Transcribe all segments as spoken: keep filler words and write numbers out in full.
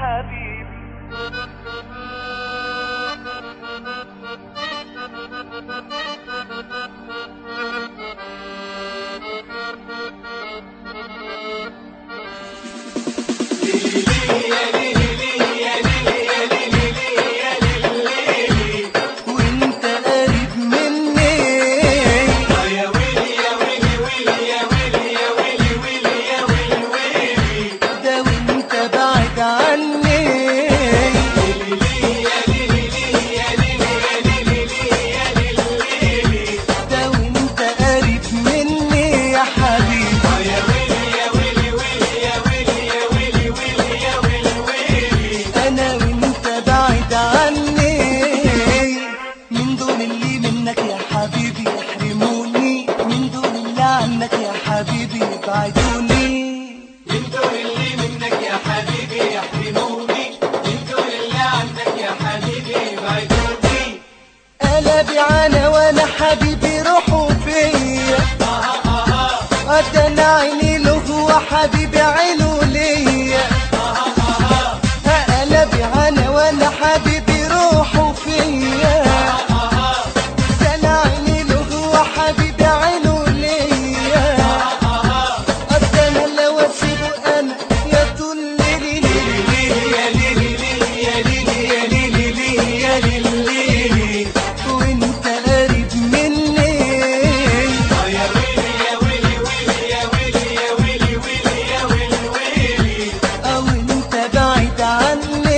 حبيبي. وانت قريب مني يا ويلي يا ويلي ويلي يا ويلي يا ويلي ويلي يا ويلي ويلي، ده وانت بعد عني ده وانت قريب مني يا حبيبي. يا ويلي يا ويلي ويلي يا ويلي يا ويلي ويلي يا ويلي ويلي، انا وانت بعد عني من دون اللي منك يا حبيبي يحرموني، من دون اللي عنك يا حبيبي يبعدوني، من دون اللي منك يا حبيبي يحرموني، من دون اللي عنك يا حبيبي يبعدوني. قلبي عنا وانا حبيبي روحه فيا، ده انا عيني له وحبيبي عينه ليا. قلبي عنا وانا حبيبي روحه فيا، ده انا عيني له وحبيبي عينه ليا. ده انا لو اسيبه انا يا طول ليلي ليلي يا ليلي يا ليلي يا ليلي يا ليلي، وانت قريب مني يا ويلي يا ويلي ويلي يا ويلي يا ويلي ويلي يا ويلي ويلي، او انت بعيد عني.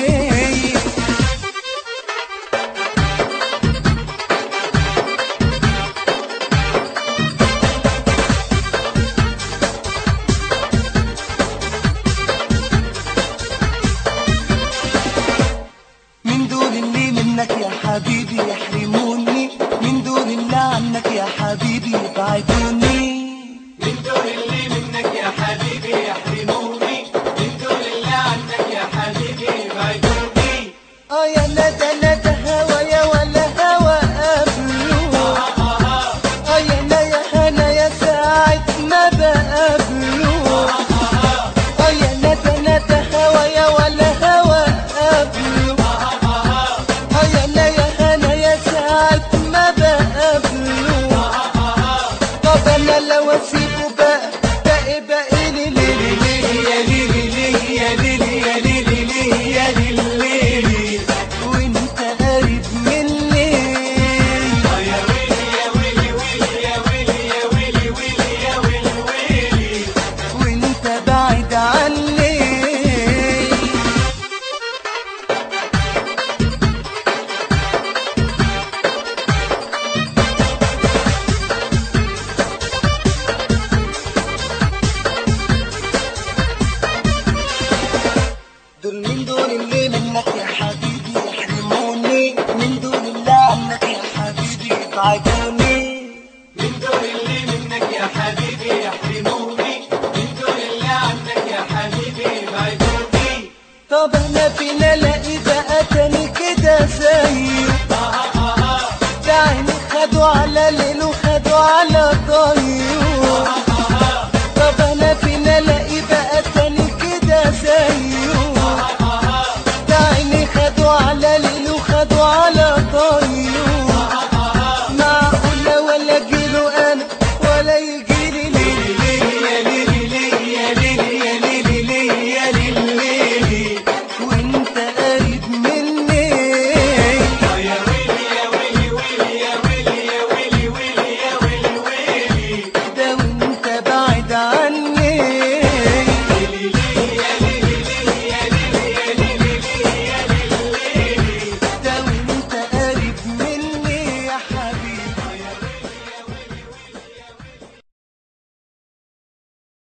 من دون اللي منك يا حبيبي يحرموني، من دون اللي عنك يا حبيبي يبعدوني، من دون اللي منك يا حبيبي يحرموني، من دون اللي عنك يا حبيبي يبعدوني. اه يا ندى ندى هوايا ولا هوا قبله، اه يا انا يا هنا يا ساعة ما بقابله، اه يا ندى ندى هوايا ولا هوا قبله، اه يا انا يا هنا يا ساعة ما بقابله. طب انا لو اسيبه بقى باقي باقي لي ليلي ليلي يا ليلي ليلي يا ليلي يا ليلي ليلي يا ليلي، وانت قريب مني يا ويلي يا ويلي ويلي يا ويلي يا ويلي ويلي يا ويلي ويلي، وانت بعيد عني. دول من دول اللي منك يا حبيبي يحرموني، من دول اللي عنك يا حبيبي يبعدوني، من دون اللي منك يا حبيبي يحرموني، من دون اللي عنك يا حبيبي يبعدوني. طب انا فينا الاقي بقى تاني كده زيه، ده عيني خدوا على ليل